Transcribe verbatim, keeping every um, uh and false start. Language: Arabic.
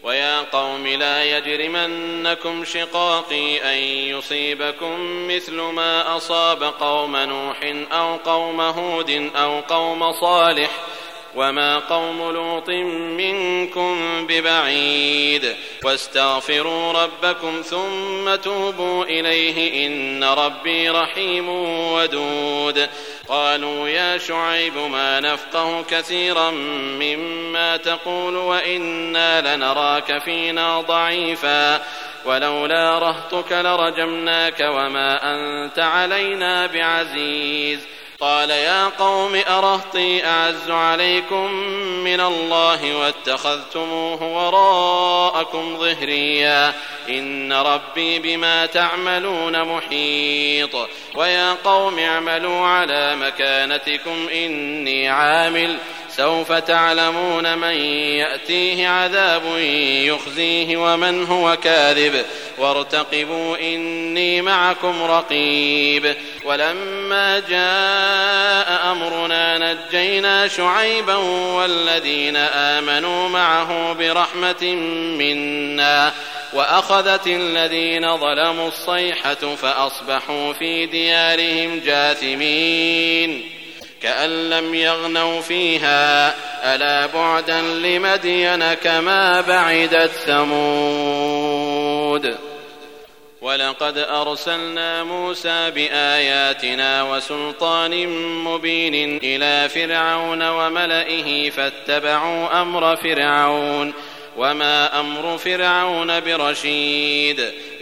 ويا قوم لا يجرمنكم شقاقي أن يصيبكم مثل ما أصاب قوم نوح أو قوم هود أو قوم صالح وما قوم لوط منكم ببعيد واستغفروا ربكم ثم توبوا إليه إن ربي رحيم ودود. قالوا يا شعيب ما نفقه كثيرا مما تقول وإنا لنراك فينا ضعيفا ولولا رهطك لرجمناك وما أنت علينا بعزيز. قال يا قوم أرهطي أعز عليكم من الله واتخذتموه وراءكم ظهريا إن ربي بما تعملون محيط. ويا قوم اعملوا على مكانتكم إني عامل سوف تعلمون من يأتيه عذاب يخزيه ومن هو كاذب وارتقبوا إني معكم رقيب. ولما جاء أمرنا نجينا شعيبا والذين آمنوا معه برحمة منا وأخذت الذين ظلموا الصيحة فأصبحوا في ديارهم جاثمين كأن لم يغنوا فيها ألا بعدا لمدين كما بعدت ثمود. ولقد أرسلنا موسى بآياتنا وسلطان مبين إلى فرعون وملئه فاتبعوا أمر فرعون وما أمر فرعون برشيد.